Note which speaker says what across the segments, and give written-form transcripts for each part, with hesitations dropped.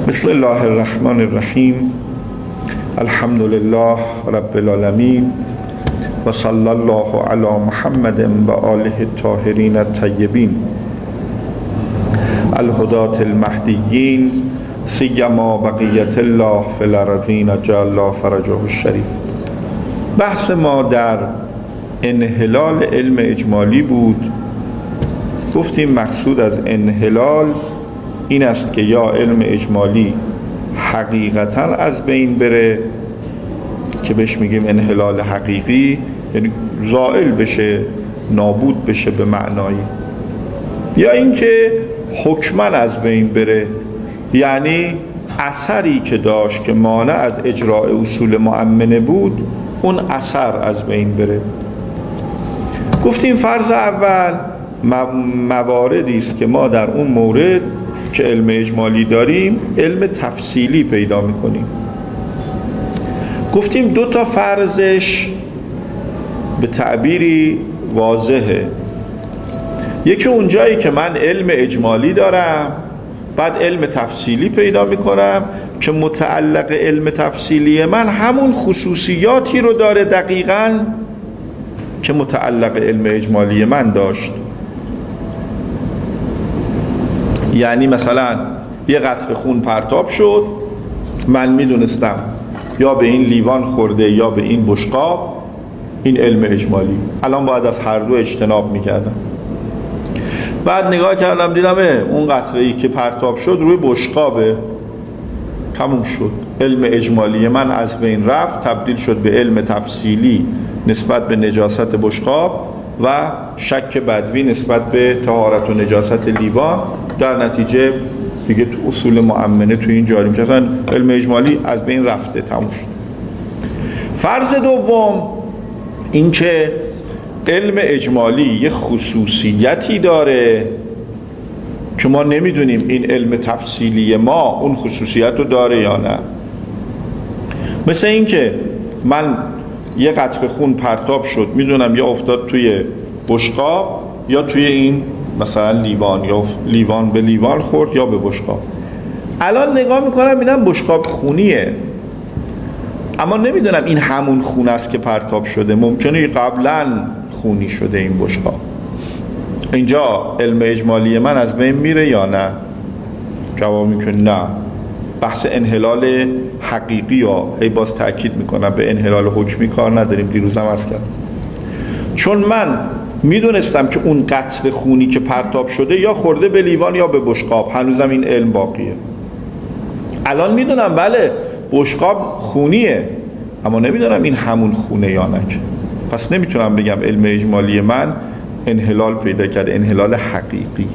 Speaker 1: بسم الله الرحمن الرحیم. الحمد لله رب العالمین و صلی الله علی محمد و آله الطاهرین الطیبین الهداة المهدیین سیما بقیت الله فی الارضین جل الله فرجه الشریف. بحث ما در انحلال علم اجمالی بود. گفتیم مقصود از انحلال این است که یا علم اجمالی حقیقتا از بین بره که بهش میگیم انحلال حقیقی، یعنی زائل بشه، نابود بشه به معنایی، یا اینکه حکما از بین بره، یعنی اثری که داشت که مانع از اجراء اصول مؤمنه بود اون اثر از بین بره. گفتیم فرض اول مواردی است که ما در اون مورد که علم اجمالی داریم علم تفصیلی پیدا میکنیم. گفتیم دو تا فرضش به تعبیری واضحه. یکی اون جایی که من علم اجمالی دارم بعد علم تفصیلی پیدا میکنم که متعلق علم تفصیلی من همون خصوصیاتی رو داره دقیقاً که متعلق علم اجمالی من داشت. یعنی مثلا یه قطره خون پرتاب شد، من میدونستم یا به این لیوان خورده یا به این بشقاب، این علم اجمالی. الان باید از هر دو اجتناب میکردم. بعد نگاه کردم دیدم اون قطره‌ای که پرتاب شد روی بشقابه، تموم شد. علم اجمالی من از بین رفت، تبدیل شد به علم تفصیلی نسبت به نجاست بشقاب و شک بدوی نسبت به طهارت و نجاست لیوان. در نتیجه دیگه تو اصول مؤمنه تو این جاری میشه، اصلا علم اجمالی از بین رفته، تموم شد. فرض دوم این که علم اجمالی یه خصوصیتی داره که ما نمیدونیم این علم تفصیلی ما اون خصوصیت رو داره یا نه. مثل این که من یه قطره خون پرتاب شد، میدونم یا افتاد توی بشقاب یا توی این مثلا لیوان، یا لیوان به لیوان خورد یا به بشقاب. الان نگاه میکنم میدونم بشقاب خونیه، اما نمیدونم این همون خون است که پرتاب شده. ممکنه قبلا خونی شده این بشقاب. اینجا علم اجمالی من از بین میره یا نه؟ جواب میکنه نه. بحث انحلال حقیقی ها، ای باز تأکید میکنم به انحلال حکمی کار نداریم، دیروزم عرض کردم. چون من میدونستم که اون قطره خونی که پرتاب شده یا خورده به لیوان یا به بشقاب، هنوزم این علم باقیه. الان میدونم بله بشقاب خونیه، اما نمیدونم این همون خونه یا نه. پس نمیتونم بگم علم اجمالی من انحلال پیدا کرده، انحلال حقیقی.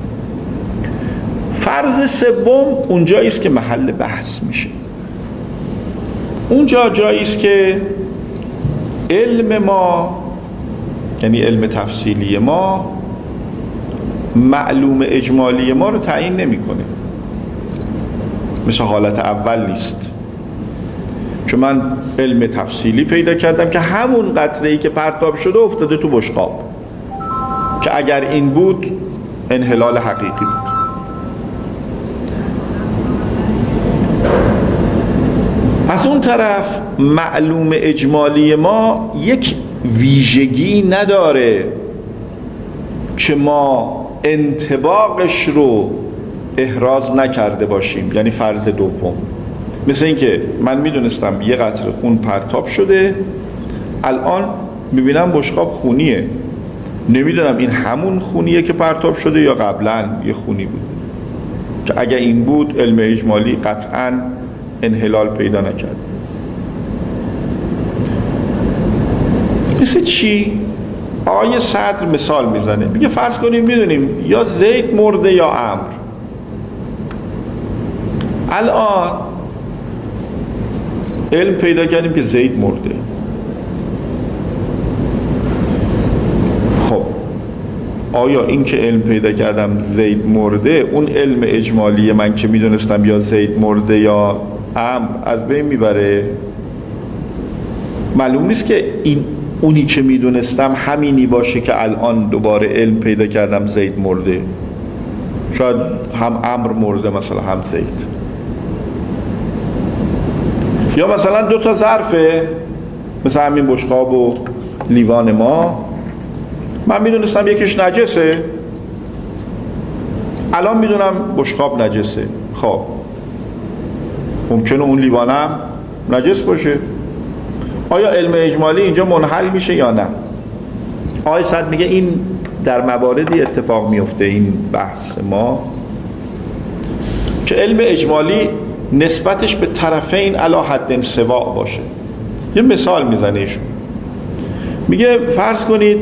Speaker 1: فرض سوم اونجایی است که محل بحث میشه. اونجا جایی است که علم ما، یعنی علم تفصیلی ما، معلوم اجمالی ما رو تعیین نمیکنه. مثل حالت اول نیست. چون من علم تفصیلی پیدا کردم که همون قطره‌ای که پرتاب شده افتاده تو بشقاب، که اگر این بود انحلال حقیقی بود. از اون طرف معلوم اجمالی ما یک ویژگی نداره که ما انطباقش رو احراز نکرده باشیم، یعنی فرض دوم. مثل این که من میدونستم یه قطره خون پرتاب شده، الان میبینم بشقاب خونیه، نمیدونم این همون خونیه که پرتاب شده یا قبلا یه خونی بود، که اگه این بود علم اجمالی قطعاً انحلال پیدا نکرد. مثل چی؟ آقای صدر مثال میزنه، میگه فرض کنیم میدونیم یا زید مرده یا عمرو. الان علم پیدا کردیم که زید مرده. خب آیا این که علم پیدا کردم زید مرده، اون علم اجمالی من که میدونستم یا زید مرده یا عمرو از بین میبره؟ معلوم نیست که این اونی که میدونستم همینی باشه که الان دوباره علم پیدا کردم زید مرده. شاید هم عمرو مرده مثلا هم زید. یا مثلا 2 تا ظرفه، مثل همین بشقاب و لیوان ما، من میدونستم یکیش نجسه، الان میدونم بشقاب نجسه. خب ممکنه اون لیوانم نجس باشه. آیا علم اجمالی اینجا منحل میشه یا نه؟ آقای سعد میگه این در مواردی اتفاق میفته، این بحث ما، که علم اجمالی نسبتش به طرفین علی حد سواء باشه. یه مثال میزنه ایشون، میگه فرض کنید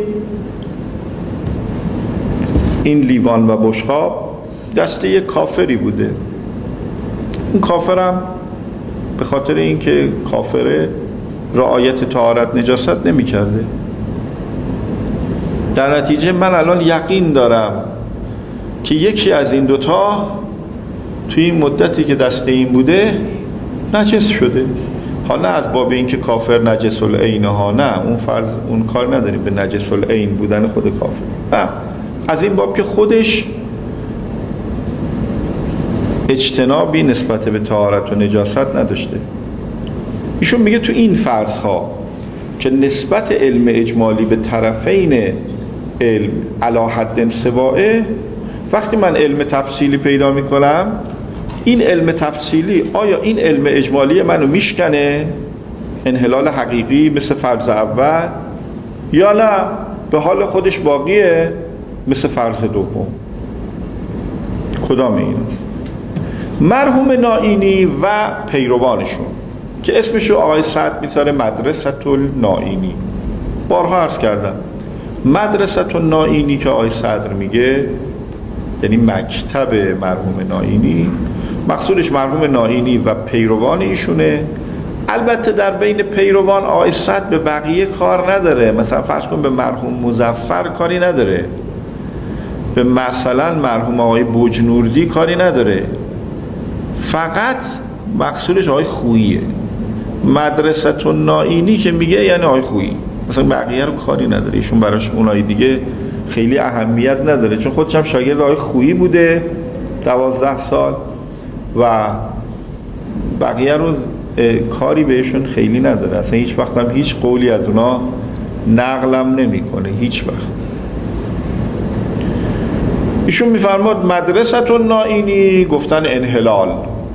Speaker 1: این لیوان و بشقاب دست یک کافری بوده، اون کافرم به خاطر اینکه کافره رعایت طهارت نجاست نمی کرده، در نتیجه من الان یقین دارم که یکی از این دوتا توی این مدتی که دست این بوده نجس شده. حالا از باب این که کافر نجس العین ها، نه اون فرض اون کار نداریم به نجس العین بودن خود کافر، نه از این باب که خودش اجتنابی نسبت به طهارت و نجاست نداشته. ایشون میگه تو این فرض ها که نسبت علم اجمالی به طرفین علم علی حد سواء، وقتی من علم تفصیلی پیدا میکنم، این علم تفصیلی آیا این علم اجمالی منو میشکنه انحلال حقیقی مثل فرض اول، یا نه به حال خودش باقیه مثل فرض دوم؟ کدام این؟ مرحوم نائینی و پیروانشون که اسمشو آقای سعد میذاره مدرسة النائینی، بارها عرض کردم مدرسة النائینی که آقای صدر میگه یعنی مکتب مرحوم نائینی، مقصودش مرحوم نائینی و پیروان ایشونه. البته در بین پیروان آقای صدر به بقیه کار نداره، مثلا فرض کن به مرحوم مظفر کاری نداره، به مثلا مرحوم آقای بجنوردی کاری نداره، فقط مقصودش آقای خوییه. مدرسة النائینی که میگه یعنی آقای خویی، مثلا بقیه رو کاری نداره، ایشون براش اونای دیگه خیلی اهمیت نداره، چون خودش هم شاگرد آقای خویی بوده 12 سال و بقیه رو کاری بهشون خیلی نداره، اصلا هیچ وقت هم هیچ قولی از اونا نقلم نمیکنه، هیچ وقت. ایشون میفرماد مدرسة النائینی گفتن انحلال،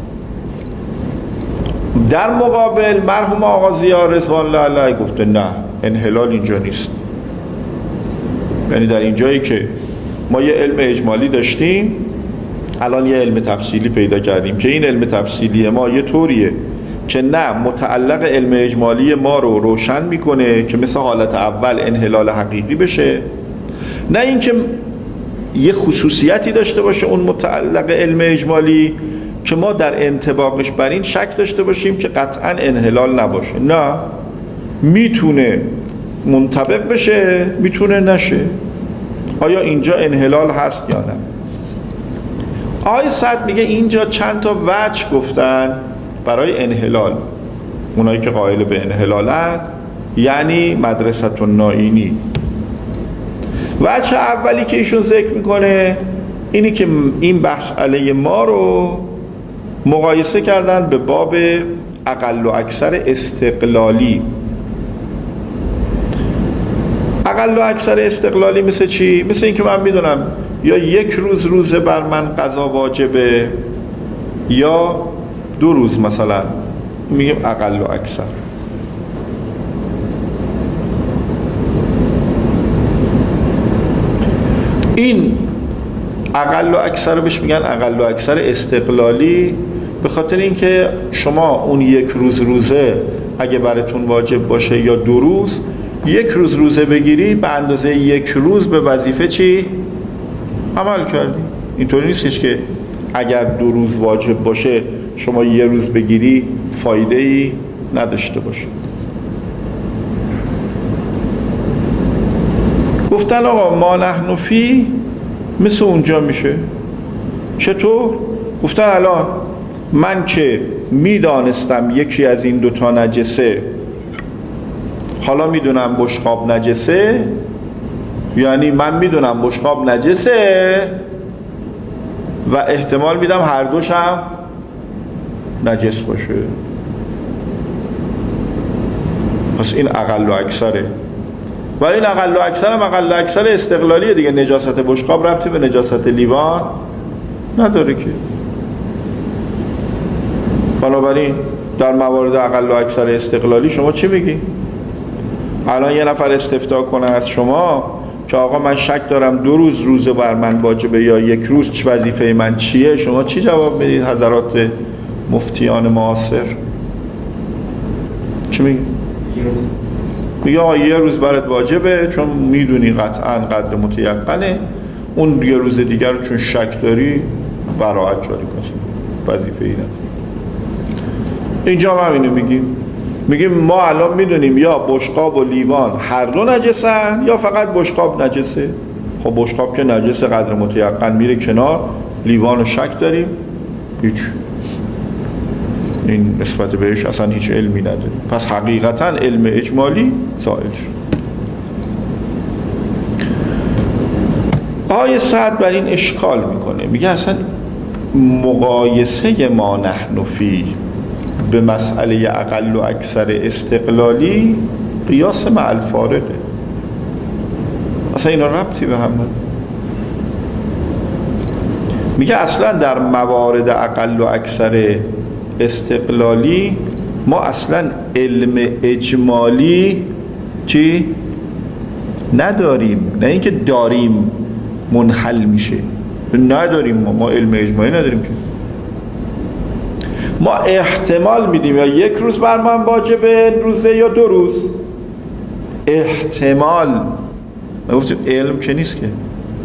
Speaker 1: در مقابل مرحوم آقا ضیا رضوان الله علیه گفته نه انحلال اینجا نیست. یعنی در این جایی که ما یه علم اجمالی داشتیم، الان یه علم تفصیلی پیدا کردیم که این علم تفصیلی ما یه طوریه که نه متعلق علم اجمالی ما رو روشن میکنه که مثل حالت اول انحلال حقیقی بشه، نه اینکه یه خصوصیتی داشته باشه اون متعلق علم اجمالی که ما در انطباقش بر این شک داشته باشیم که قطعا انحلال نباشه، نه میتونه منطبق بشه میتونه نشه. آیا اینجا انحلال هست یا نه؟ آقای سعد میگه اینجا چند تا وجه گفتن برای انحلال، اونایی که قائل به انحلالن یعنی مدرسة النائینی. وجه اولی که ایشون ذکر میکنه اینی که این مسئله ما رو مقایسه کردن به باب اقل و اکثر استقلالی. اقل و اکثر استقلالی مثل چی؟ مثل این که من میدونم یا 1 روز روزه بر من قضا واجبه یا 2 روز، مثلا میگیم اقل و اکثر. این اقل و اکثر بهش میگن اقل و اکثر استقلالی، به خاطر اینکه شما اون 1 روز روزه اگه براتون واجب باشه یا 2 روز، 1 روز روزه بگیری به اندازه 1 روز به وظیفه چی؟ عمل کردی. اینطوری نیستش که اگر 2 روز واجب باشه شما 1 روز بگیری فایده ای نداشته باشه. گفتن آقا ما نحن فی مثل اونجا میشه. چطور؟ گفتن الان من که میدانستم یکی از این 2 تا نجسه، حالا میدونم بشقاب نجسه، یعنی من میدونم بشقاب نجسه و احتمال میدم هر دوش هم نجس باشه. پس این اقل و اکثره. ولی این اقل و اکثر هم اقل و اکثر استقلالیه دیگه. نجاست بشقاب ربطی به نجاست لیوان نداره که. بنابراین در موارد اقل و اکثر استقلالی شما چی میگی؟ الان یه نفر استفتاء کنه از شما که آقا من شک دارم 2 روز روزه بر من واجبه یا 1 روز چه وظیفه من چیه، شما چی جواب میدید حضرات مفتیان معاصر؟ چی میگی؟ میگه آقا 1 روز برات واجبه چون میدونی قطعا قدر متیقنه، اون 1 روز دیگر رو چون شک داری براحت جاری کن، وظیفه ای نداری. اینجا هم اینو میگیم ما الان میدونیم یا بشقاب و لیوان هر دو نجسن یا فقط بشقاب نجسه. خب بشقاب که نجسه قدر متیقن میره کنار، لیوان رو شک داریم، هیچ این نسبت بهش اصلا هیچ علمی نداریم. پس حقیقتا علم اجمالی زائل شد. آیه سعد بر این اشکال میکنه، میگه اصلا مقایسه ما نحن فی به مسئله اقل و اکثر استقلالی قیاس مع الفارقه، اصلا اینا ربطی به هم نداره. میگه اصلا در موارد اقل و اکثر استقلالی ما اصلا علم اجمالی چی؟ نداریم. نه اینکه داریم منحل میشه، نداریم. ما علم اجمالی نداریم که. ما احتمال میدیم یا 1 روز بر من واجبه روزه یا 2 روز. احتمال، ما گفتیم علم که نیست که.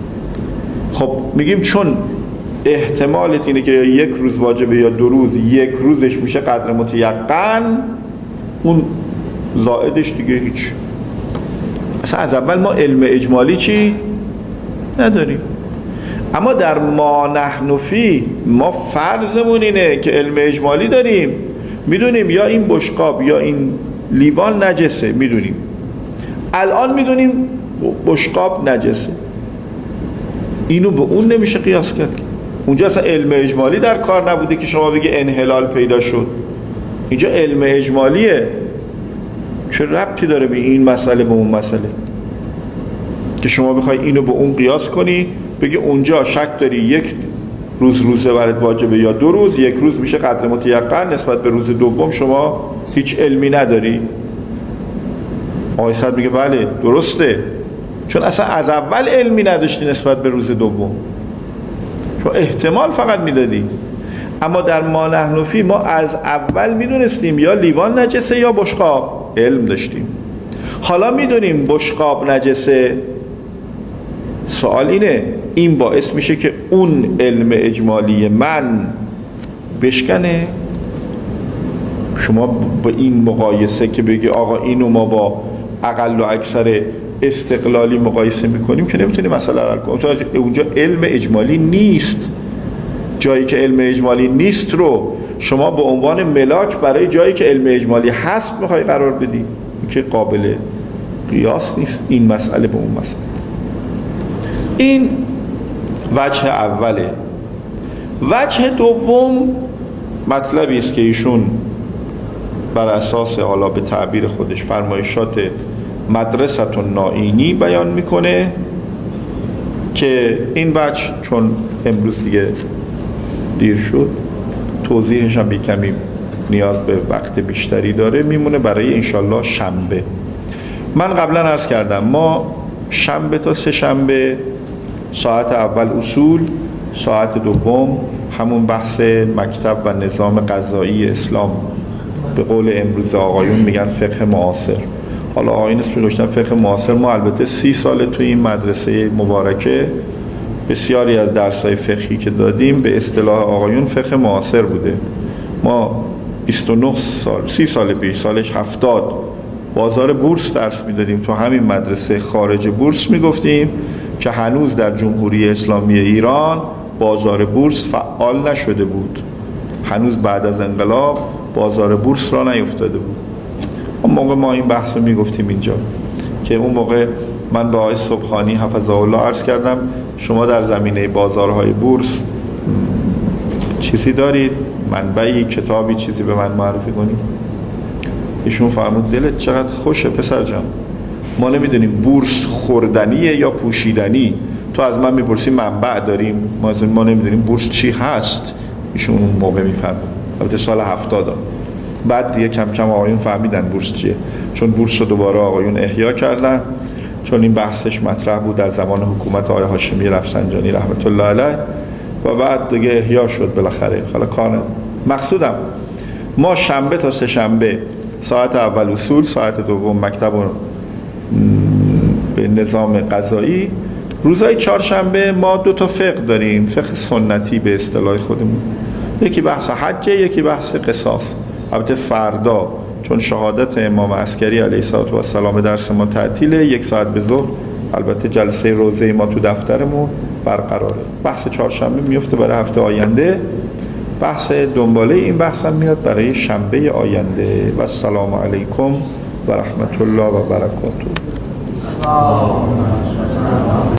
Speaker 1: خب میگیم چون احتمالت اینه که یا 1 روز واجبه یا 2 روز، 1 روزش میشه قدر متیقن، اون زائدش دیگه هیچ. اصلا از اول ما علم اجمالی چی؟ نداریم. اما در ما نحن فی ما فرضمون اینه که علم اجمالی داریم، میدونیم یا این بشقاب یا این لیوان نجسه، میدونیم الان میدونیم بشقاب نجسه، اینو به اون نمیشه قیاس کرد. اونجا اصلا علم اجمالی در کار نبوده که شما بگی انحلال پیدا شد. اینجا علم اجمالیه. چه ربطی داره به این مسئله به اون مسئله که شما بخوای اینو به اون قیاس کنی، بگی اونجا شک داری 1 روز روزه برات واجبه یا 2 روز، 1 روز میشه قدر متیقن، نسبت به روز دوم شما هیچ علمی نداری. آقای سعد میگه بله درسته، چون اصلا از اول علمی نداشتی نسبت به روز دوم، چون احتمال فقط میدادی. اما در ما نحن فی ما از اول میدونستیم یا لیوان نجسه یا بشقاب، علم داشتیم. حالا میدونیم بشقاب نجسه. سوال اینه، این باعث میشه که اون علم اجمالی من بشکنه؟ شما با این مقایسه که بگی آقا اینو ما با اقل و اکثر استقلالی مقایسه میکنیم که نمیتونیم مسئله رو حل کنیم. اونجا علم اجمالی نیست. جایی که علم اجمالی نیست رو شما به عنوان ملاک برای جایی که علم اجمالی هست میخوای قرار بدی، که قابل قیاس نیست این مسئله به اون مسئله. این وجه اوله. وجه دوم مطلبی است که ایشون بر اساس حالا به تعبیر خودش فرمایشات مدرسه نائینی بیان میکنه که این وجه چون امروز دیگه دیر شد توضیحش هم کمی نیاز به وقت بیشتری داره، میمونه برای انشالله شنبه. من قبلا عرض کردم ما شنبه تا 3 شنبه ساعت اول اصول، ساعت دوم همون بحث مکتب و نظام قضایی اسلام، به قول امروز آقایون میگن فقه معاصر. حالا آقایون اسمش گذاشتن فقه معاصر. ما البته 30 سال توی این مدرسه مبارکه بسیاری از درس‌های فقهی که دادیم به اصطلاح آقایون فقه معاصر بوده. ما 29 سال 30 سال پیش، سالش 70 بازار بورس درس میدادیم تو همین مدرسه. خارج بورس میگفتیم که هنوز در جمهوری اسلامی ایران بازار بورس فعال نشده بود، هنوز بعد از انقلاب بازار بورس را نیفتاده بود. اون موقع ما این بحث رو میگفتیم اینجا که اون موقع من به آقای صبحانی حفظه الله عرض کردم شما در زمینه بازارهای بورس چیزی دارید؟ منبعی، کتابی، چیزی به من معرفی کنید؟ ایشون فرمود دلت چقدر خوشه پسر جان، ما نمیدونیم بورس خوردنیه یا پوشیدنی، تو از من میپرسی منبع داریم، ما نمیدونیم بورس چی هست. ایشون اون موقع میفهمید، البته سال 70 بعد دیگه کم کم آقایون فهمیدن بورس چیه، چون بورس رو دوباره آقایون احیا کردن، چون این بحثش مطرح بود در زمان حکومت آقای هاشمی رفسنجانی رحمت الله علیه و بعد دیگه احیا شد بالاخره. حالا کار مقصودم ما شنبه تا سه شنبه ساعت اول اصول، ساعت دوم مکتب و به نظام قضایی، روزهای چهارشنبه ما 2 تا فقه داریم، فقه سنتی به اصطلاح خودمون، یکی بحث حجه، یکی بحث قصاص. البته فردا چون شهادت امام عسکری علیه السلام درس ما تعطیله، 1 ساعت به ظهر البته جلسه روزه ما تو دفترمون برقراره. بحث چهارشنبه میفته برای هفته آینده، بحث دنباله این بحث هم میاد برای شنبه آینده. و السلام علیکم و رحمت الله و برکاته.